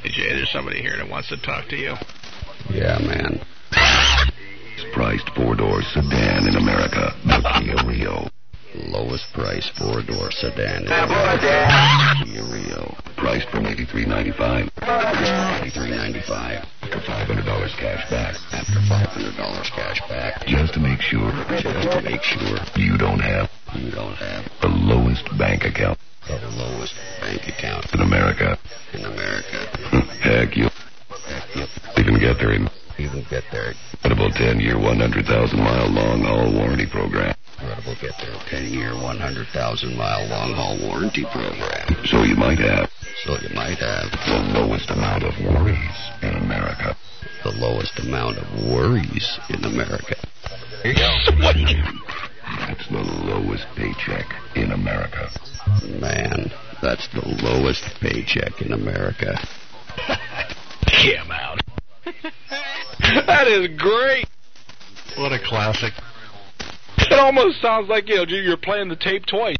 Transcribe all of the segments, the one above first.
Hey, Jay, there's somebody here that wants to talk to you. Yeah, man. Priced four-door sedan in America, the Kia Rio. Lowest price four-door sedan in America. Kia Rio. Priced from $83.95. $83.95. After $500 cash back. After $500 cash back. Just to make sure. Just to make sure. You don't have. The lowest bank account. The lowest bank account. In America. Heck, you even get there in. Incredible 10-year, 100,000-mile long-haul warranty program. Incredible get there 10-year, 100,000-mile long-haul warranty program. So you might have. The lowest amount of worries in America. The lowest amount of worries in America. Here you go. That's the lowest paycheck in America. Man, that's the lowest paycheck in America. Yeah, I'm out. That is great. What a classic. It almost sounds like, you're playing the tape twice.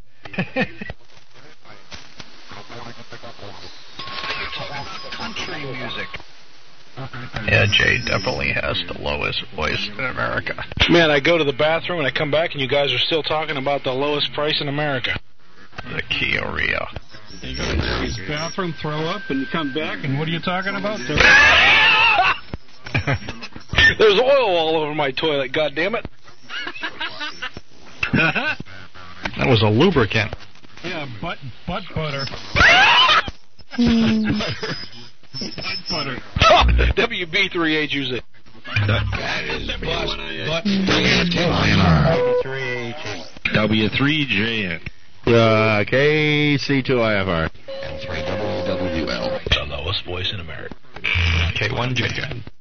Country music. Yeah, Jay definitely has the lowest voice in America. Man, I go to the bathroom and I come back and you guys are still talking about the lowest price in America. The Kia Rio. You go to the bathroom, throw up, and you come back, and what are you talking about? There's oil all over my toilet, goddammit. That was a lubricant. Yeah, butt butter. Butter. WB3H use it. That is W3JN. KC2IFR. And 3WWL. The lowest voice in America. K1JN.